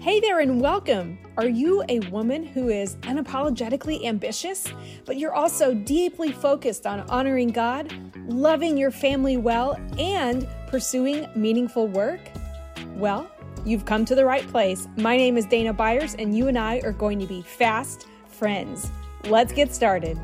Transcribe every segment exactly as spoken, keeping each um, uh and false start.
Hey there and welcome. Are you a woman who is unapologetically ambitious, but you're also deeply focused on honoring God, loving your family well, and pursuing meaningful work? Well, you've come to the right place. My name is Dana Byers, and you and I are going to be fast friends. Let's get started.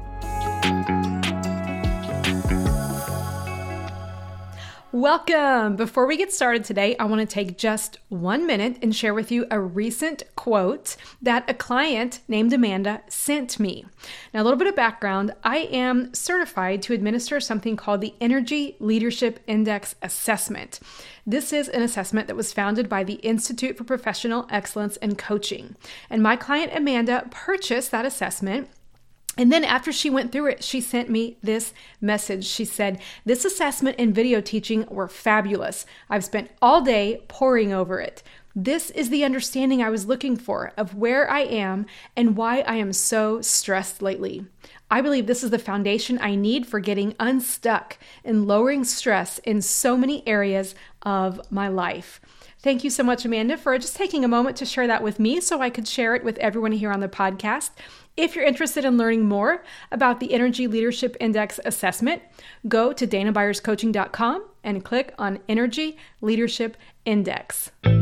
Welcome. Before we get started today, I want to take just one minute and share with you a recent quote that a client named Amanda sent me. Now, a little bit of background. I am certified to administer something called the Energy Leadership Index Assessment. This is an assessment that was founded by the Institute for Professional Excellence in Coaching. And my client Amanda purchased that assessment. And then after she went through it, she sent me this message. She said, "This assessment and video teaching were fabulous. I've spent all day poring over it. This is the understanding I was looking for of where I am and why I am so stressed lately. I believe this is the foundation I need for getting unstuck and lowering stress in so many areas of my life." Thank you so much, Amanda, for just taking a moment to share that with me so I could share it with everyone here on the podcast. If you're interested in learning more about the Energy Leadership Index Assessment, go to dana byers coaching dot com and click on Energy Leadership Index. Well,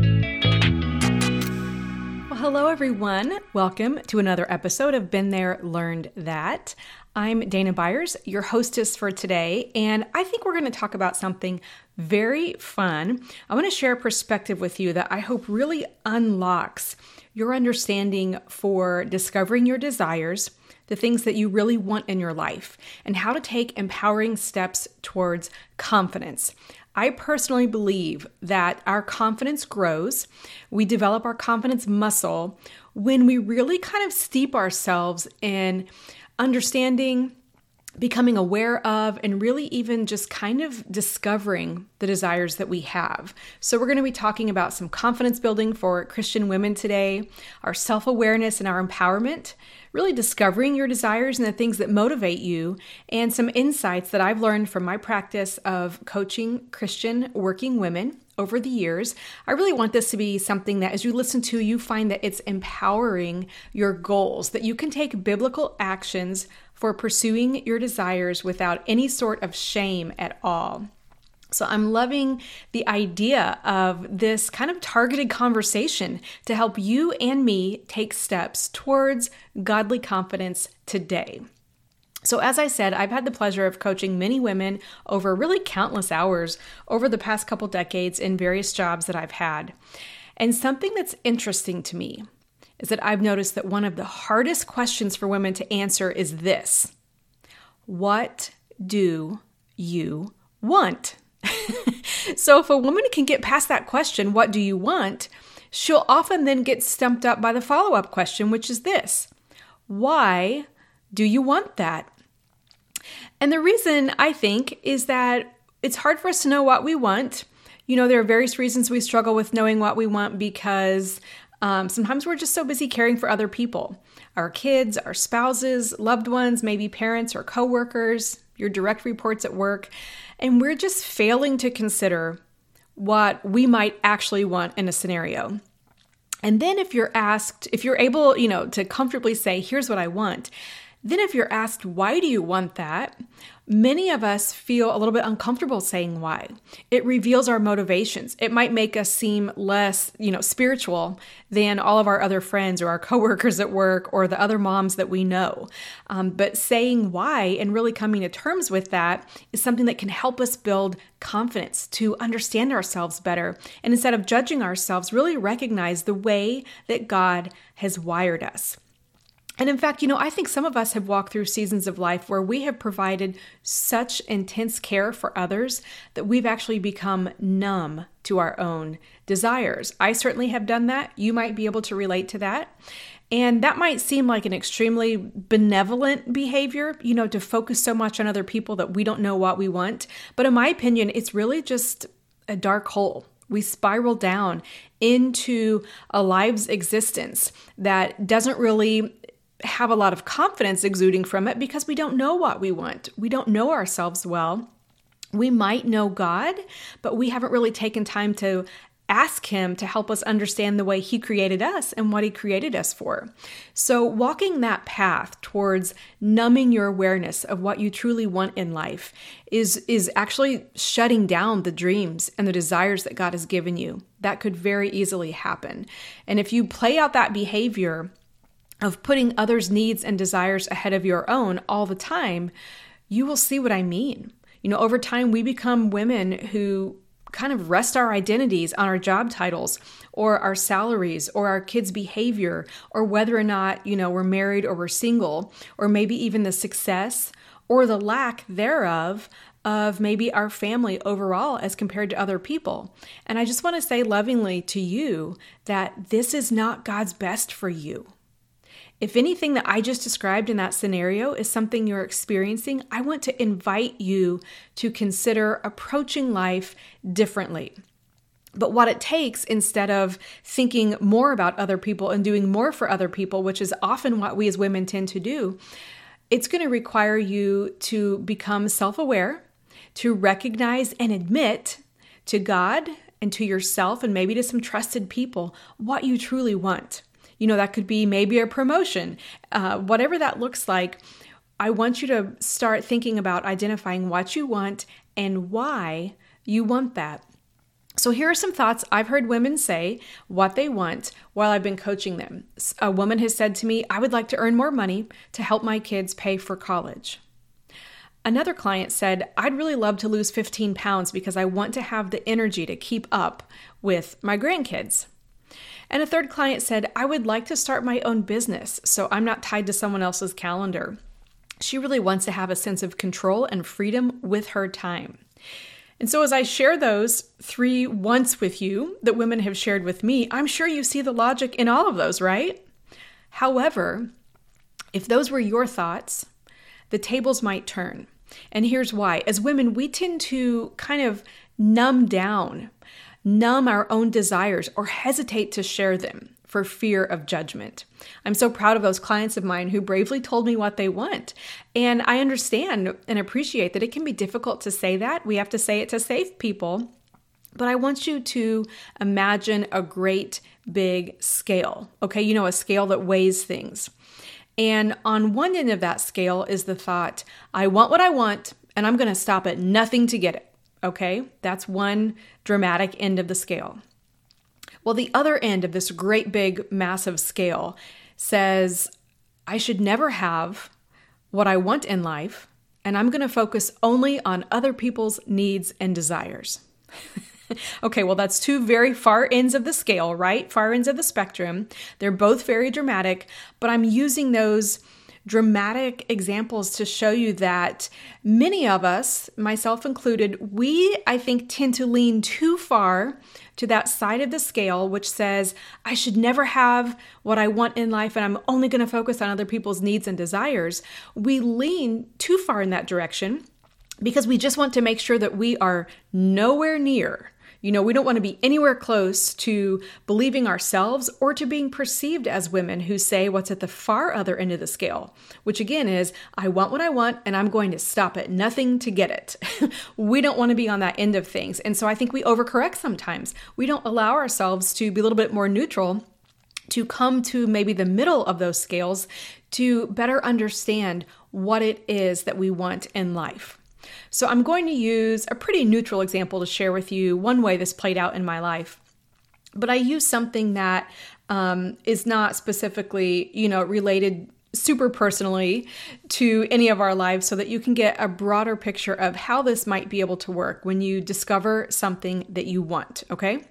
hello, everyone. Welcome to another episode of Been There, Learned That. I'm Dana Byers, your hostess for today, and I think we're going to talk about something very fun. I want to share a perspective with you that I hope really unlocks your understanding for discovering your desires, the things that you really want in your life, and how to take empowering steps towards confidence. I personally believe that our confidence grows. We develop our confidence muscle when we really kind of steep ourselves in understanding, becoming aware of, and really even just kind of discovering the desires that we have. So we're going to be talking about some confidence building for Christian women today, our self-awareness and our empowerment, really discovering your desires and the things that motivate you, and some insights that I've learned from my practice of coaching Christian working women over the years. I really want this to be something that as you listen to, you find that it's empowering your goals, that you can take biblical actions for pursuing your desires without any sort of shame at all. So I'm loving the idea of this kind of targeted conversation to help you and me take steps towards godly confidence today. So as I said, I've had the pleasure of coaching many women over really countless hours over the past couple decades in various jobs that I've had. And something that's interesting to me is that I've noticed that one of the hardest questions for women to answer is this: what do you want? So if a woman can get past that question, what do you want, she'll often then get stumped up by the follow-up question, which is this: why do you want that? And the reason, I think, is that it's hard for us to know what we want. You know, there are various reasons we struggle with knowing what we want because um, sometimes we're just so busy caring for other people, our kids, our spouses, loved ones, maybe parents or coworkers, your direct reports at work, and we're just failing to consider what we might actually want in a scenario. And then if you're asked, if you're able, you know, to comfortably say, here's what I want, then if you're asked, why do you want that? Many of us feel a little bit uncomfortable saying why. It reveals our motivations. It might make us seem less, you know, spiritual than all of our other friends or our coworkers at work or the other moms that we know. Um, but saying why and really coming to terms with that is something that can help us build confidence to understand ourselves better. And instead of judging ourselves, really recognize the way that God has wired us. And in fact, you know, I think some of us have walked through seasons of life where we have provided such intense care for others that we've actually become numb to our own desires. I certainly have done that. You might be able to relate to that. And that might seem like an extremely benevolent behavior, you know, to focus so much on other people that we don't know what we want. But in my opinion, it's really just a dark hole. We spiral down into a life's existence that doesn't really have a lot of confidence exuding from it because we don't know what we want. We don't know ourselves well. We might know God, but we haven't really taken time to ask Him to help us understand the way He created us and what He created us for. So walking that path towards numbing your awareness of what you truly want in life is, is actually shutting down the dreams and the desires that God has given you. That could very easily happen. And if you play out that behavior of putting others' needs and desires ahead of your own all the time, you will see what I mean. You know, over time, we become women who kind of rest our identities on our job titles or our salaries or our kids' behavior or whether or not, you know, we're married or we're single, or maybe even the success or the lack thereof of maybe our family overall as compared to other people. And I just want to say lovingly to you that this is not God's best for you. If anything that I just described in that scenario is something you're experiencing, I want to invite you to consider approaching life differently. But what it takes, instead of thinking more about other people and doing more for other people, which is often what we as women tend to do, it's going to require you to become self-aware, to recognize and admit to God and to yourself and maybe to some trusted people what you truly want. You know, that could be maybe a promotion, uh, whatever that looks like. I want you to start thinking about identifying what you want and why you want that. So here are some thoughts I've heard women say what they want while I've been coaching them. A woman has said to me, I would like to earn more money to help my kids pay for college. Another client said, I'd really love to lose fifteen pounds because I want to have the energy to keep up with my grandkids. And a third client said, I would like to start my own business so I'm not tied to someone else's calendar. She really wants to have a sense of control and freedom with her time. And so as I share those three wants with you that women have shared with me, I'm sure you see the logic in all of those, right? However, if those were your thoughts, the tables might turn. And here's why. As women, we tend to kind of numb down numb our own desires or hesitate to share them for fear of judgment. I'm so proud of those clients of mine who bravely told me what they want. And I understand and appreciate that it can be difficult to say that. We have to say it to save people. But I want you to imagine a great big scale, okay? You know, a scale that weighs things. And on one end of that scale is the thought, I want what I want, and I'm going to stop at nothing to get it. Okay, that's one dramatic end of the scale. Well, the other end of this great big massive scale says, I should never have what I want in life, and I'm going to focus only on other people's needs and desires. Okay, well, that's two very far ends of the scale, right? Far ends of the spectrum. They're both very dramatic, but I'm using those dramatic examples to show you that many of us, myself included, we, I think, tend to lean too far to that side of the scale, which says, I should never have what I want in life and I'm only going to focus on other people's needs and desires. We lean too far in that direction because we just want to make sure that we are nowhere near. You know, we don't want to be anywhere close to believing ourselves or to being perceived as women who say what's at the far other end of the scale, which again is, I want what I want and I'm going to stop at nothing to get it. We don't want to be on that end of things. And so I think we overcorrect sometimes. We don't allow ourselves to be a little bit more neutral, to come to maybe the middle of those scales to better understand what it is that we want in life. So I'm going to use a pretty neutral example to share with you one way this played out in my life. But I use something that um, is not specifically, you know, related super personally to any of our lives so that you can get a broader picture of how this might be able to work when you discover something that you want, okay?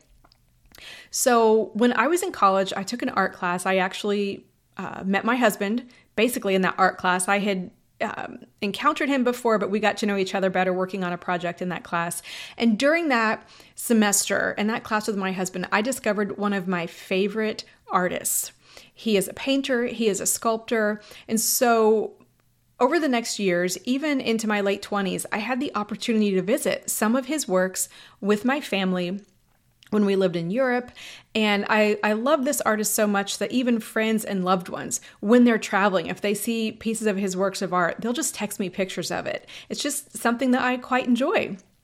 So when I was in college, I took an art class. I actually uh, met my husband basically in that art class. I had Um, encountered him before, but we got to know each other better working on a project in that class. And during that semester, in that class with my husband, I discovered one of my favorite artists. He is a painter, he is a sculptor. And so over the next years, even into my late twenties, I had the opportunity to visit some of his works with my family when we lived in Europe. And I, I love this artist so much that even friends and loved ones, when they're traveling, if they see pieces of his works of art, they'll just text me pictures of it. It's just something that I quite enjoy.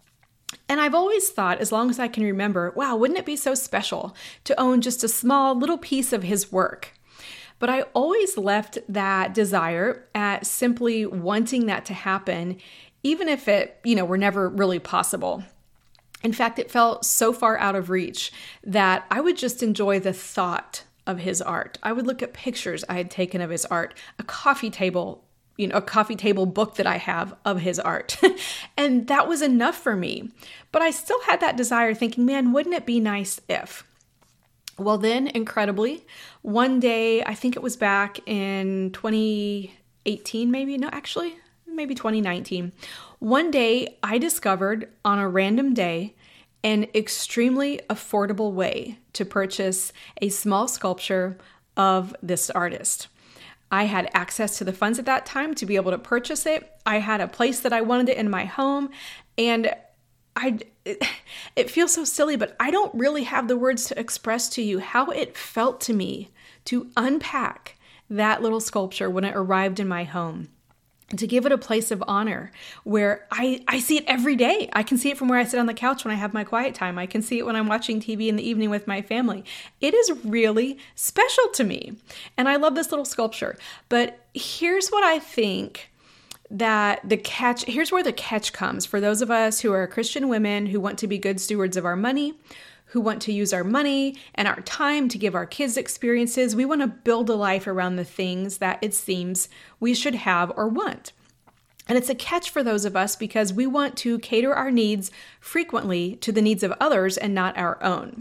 And I've always thought, as long as I can remember, wow, wouldn't it be so special to own just a small little piece of his work? But I always left that desire at simply wanting that to happen, even if it, you know, were never really possible. In fact, it felt so far out of reach that I would just enjoy the thought of his art. I would look at pictures I had taken of his art, a coffee table, you know, a coffee table book that I have of his art. And that was enough for me. But I still had that desire thinking, man, wouldn't it be nice if? Well, then, incredibly, one day, I think it was back in twenty eighteen, maybe, no, actually, maybe twenty nineteen. One day, I discovered on a random day an extremely affordable way to purchase a small sculpture of this artist. I had access to the funds at that time to be able to purchase it. I had a place that I wanted it in my home, and I, it, it feels so silly, but I don't really have the words to express to you how it felt to me to unpack that little sculpture when it arrived in my home, and to give it a place of honor where I, I see it every day. I can see it from where I sit on the couch when I have my quiet time. I can see it when I'm watching T V in the evening with my family. It is really special to me. And I love this little sculpture. But here's what I think that the catch, here's where the catch comes for those of us who are Christian women who want to be good stewards of our money, who want to use our money and our time to give our kids experiences. We want to build a life around the things that it seems we should have or want. And it's a catch for those of us because we want to cater our needs frequently to the needs of others and not our own.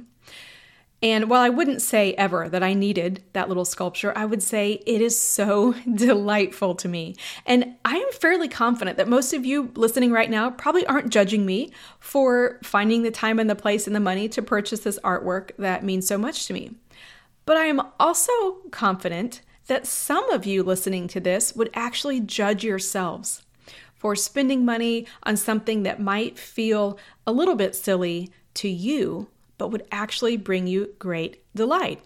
And while I wouldn't say ever that I needed that little sculpture, I would say it is so delightful to me. And I am fairly confident that most of you listening right now probably aren't judging me for finding the time and the place and the money to purchase this artwork that means so much to me. But I am also confident that some of you listening to this would actually judge yourselves for spending money on something that might feel a little bit silly to you, but would actually bring you great delight.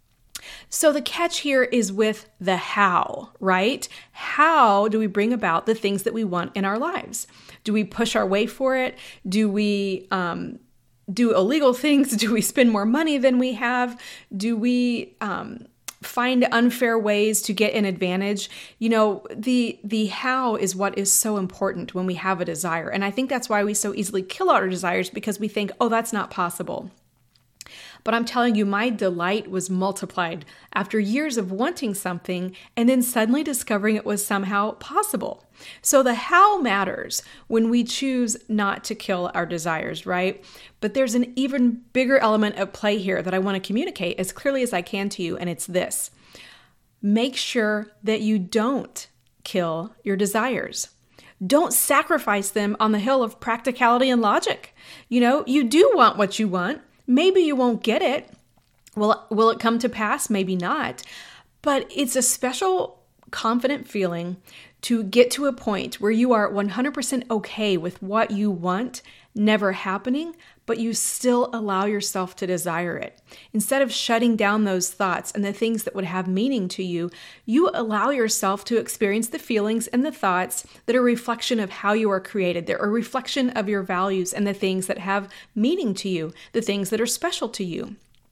So the catch here is with the how, right? How do we bring about the things that we want in our lives? Do we push our way for it? Do we um, do illegal things? Do we spend more money than we have? Do we um, find unfair ways to get an advantage? You know, the the how is what is so important when we have a desire. And I think that's why we so easily kill our desires, because we think, oh, that's not possible. But I'm telling you, my delight was multiplied after years of wanting something and then suddenly discovering it was somehow possible. So the how matters when we choose not to kill our desires, right? But there's an even bigger element at play here that I want to communicate as clearly as I can to you, and it's this. Make sure that you don't kill your desires. Don't sacrifice them on the hill of practicality and logic. You know, you do want what you want. Maybe you won't get it. Will, will it come to pass? Maybe not. But it's a special, confident feeling to get to a point where you are one hundred percent okay with what you want never happening, but you still allow yourself to desire it. Instead of shutting down those thoughts and the things that would have meaning to you, you allow yourself to experience the feelings and the thoughts that are a reflection of how you are created. They're a reflection of your values and the things that have meaning to you, the things that are special to you.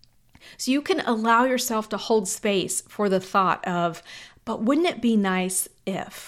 So you can allow yourself to hold space for the thought of, but wouldn't it be nice if?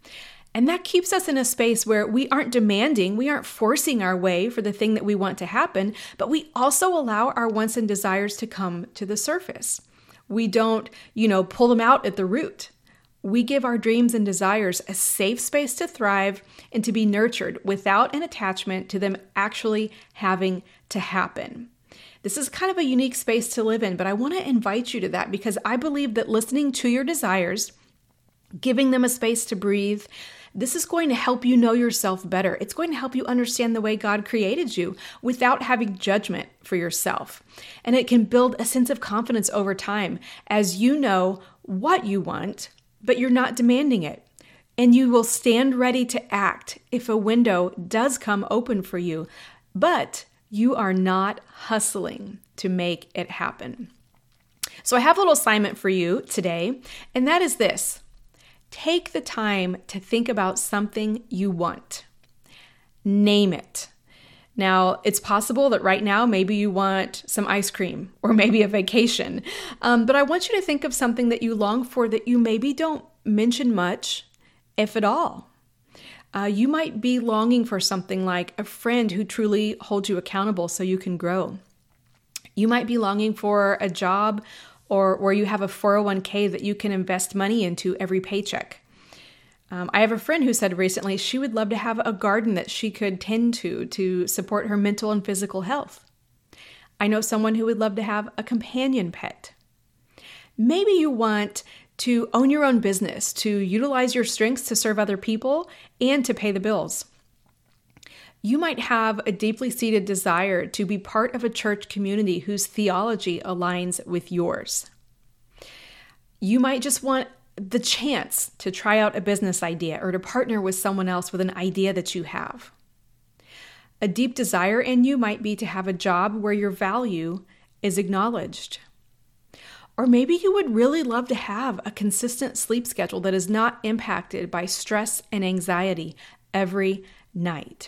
And that keeps us in a space where we aren't demanding, we aren't forcing our way for the thing that we want to happen, but we also allow our wants and desires to come to the surface. We don't, you know, pull them out at the root. We give our dreams and desires a safe space to thrive and to be nurtured without an attachment to them actually having to happen. This is kind of a unique space to live in, but I want to invite you to that because I believe that listening to your desires, giving them a space to breathe, this is going to help you know yourself better. It's going to help you understand the way God created you without having judgment for yourself. And it can build a sense of confidence over time as you know what you want, but you're not demanding it. And you will stand ready to act if a window does come open for you, but you are not hustling to make it happen. So I have a little assignment for you today, and that is this. Take the time to think about something you want. Name it. Now, it's possible that right now, maybe you want some ice cream or maybe a vacation. Um, but I want you to think of something that you long for that you maybe don't mention much, if at all. Uh, you might be longing for something like a friend who truly holds you accountable so you can grow. You might be longing for a job or where you have a four oh one k that you can invest money into every paycheck. Um, I have a friend who said recently she would love to have a garden that she could tend to to support her mental and physical health. I know someone who would love to have a companion pet. Maybe you want to own your own business, to utilize your strengths to serve other people and to pay the bills. You might have a deeply seated desire to be part of a church community whose theology aligns with yours. You might just want the chance to try out a business idea or to partner with someone else with an idea that you have. A deep desire in you might be to have a job where your value is acknowledged. Or maybe you would really love to have a consistent sleep schedule that is not impacted by stress and anxiety every night.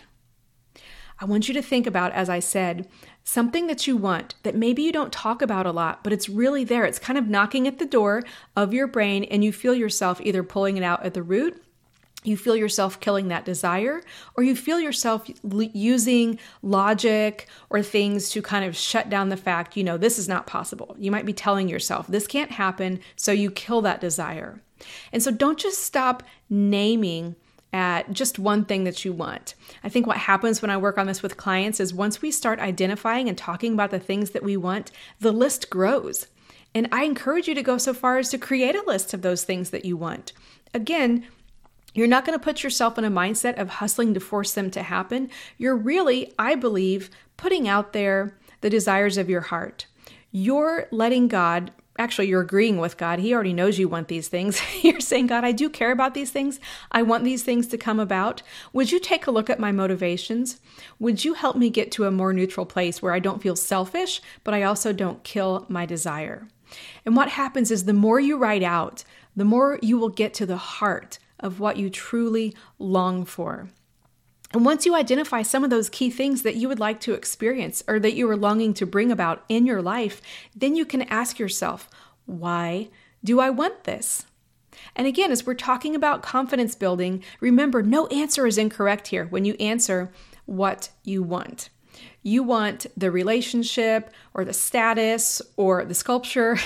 I want you to think about, as I said, something that you want that maybe you don't talk about a lot, but it's really there. It's kind of knocking at the door of your brain and you feel yourself either pulling it out at the root, you feel yourself killing that desire, or you feel yourself l- using logic or things to kind of shut down the fact, you know, this is not possible. You might be telling yourself this can't happen, so you kill that desire. And so don't just stop naming at just one thing that you want. I think what happens when I work on this with clients is once we start identifying and talking about the things that we want, the list grows. And I encourage you to go so far as to create a list of those things that you want. Again, you're not going to put yourself in a mindset of hustling to force them to happen. You're really, I believe, putting out there the desires of your heart. You're letting God Actually, you're agreeing with God. He already knows you want these things. You're saying, God, I do care about these things. I want these things to come about. Would you take a look at my motivations? Would you help me get to a more neutral place where I don't feel selfish, but I also don't kill my desire? And what happens is the more you write out, the more you will get to the heart of what you truly long for. And once you identify some of those key things that you would like to experience or that you are longing to bring about in your life, then you can ask yourself, why do I want this? And again, as we're talking about confidence building, remember, no answer is incorrect here when you answer what you want. You want the relationship or the status or the sculpture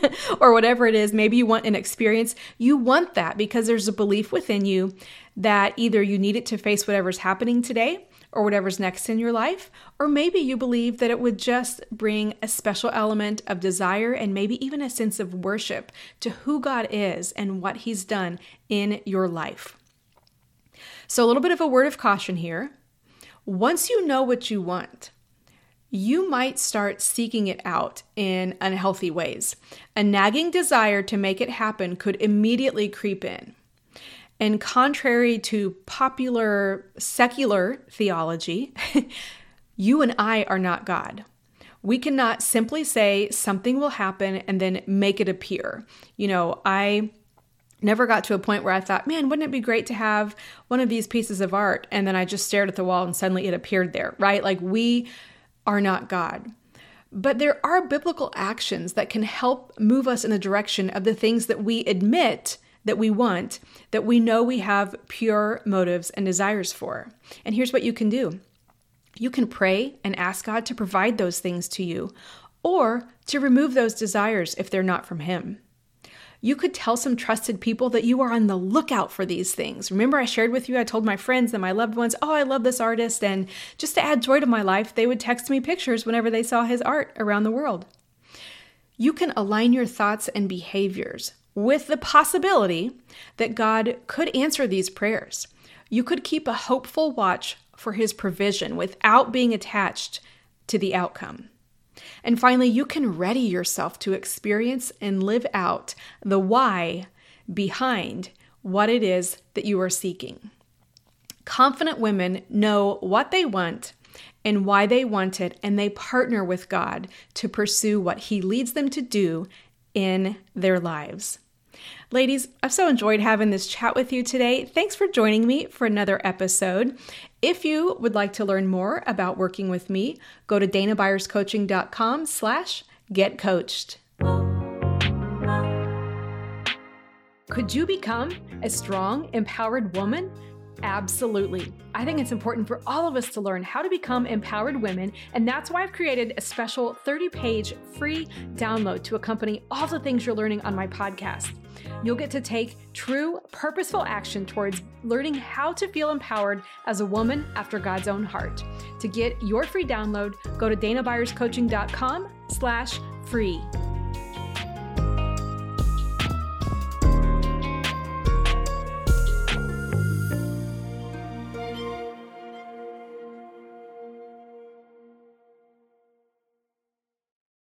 or whatever it is. Maybe you want an experience. You want that because there's a belief within you that either you need it to face whatever's happening today or whatever's next in your life, or maybe you believe that it would just bring a special element of desire and maybe even a sense of worship to who God is and what He's done in your life. So a little bit of a word of caution here. Once you know what you want, you might start seeking it out in unhealthy ways. A nagging desire to make it happen could immediately creep in. And contrary to popular secular theology, you and I are not God. We cannot simply say something will happen and then make it appear. You know, I never got to a point where I thought, man, wouldn't it be great to have one of these pieces of art? And then I just stared at the wall and suddenly it appeared there, right? Like we are not God. But there are biblical actions that can help move us in the direction of the things that we admit that we want, that we know we have pure motives and desires for. And here's what you can do. You can pray and ask God to provide those things to you, or to remove those desires if they're not from Him. You could tell some trusted people that you are on the lookout for these things. Remember I shared with you, I told my friends and my loved ones, oh, I love this artist. And just to add joy to my life, they would text me pictures whenever they saw his art around the world. You can align your thoughts and behaviors with the possibility that God could answer these prayers. You could keep a hopeful watch for His provision without being attached to the outcome. And finally, you can ready yourself to experience and live out the why behind what it is that you are seeking. Confident women know what they want and why they want it, and they partner with God to pursue what He leads them to do in their lives. Ladies, I've so enjoyed having this chat with you today. Thanks for joining me for another episode. If you would like to learn more about working with me, go to dana byers coaching dot com slash get coached. Could you become a strong, empowered woman? Absolutely. I think it's important for all of us to learn how to become empowered women, and that's why I've created a special thirty-page free download to accompany all the things you're learning on my podcast. You'll get to take true, purposeful action towards learning how to feel empowered as a woman after God's own heart. To get your free download, go to dana byers coaching dot com slash free.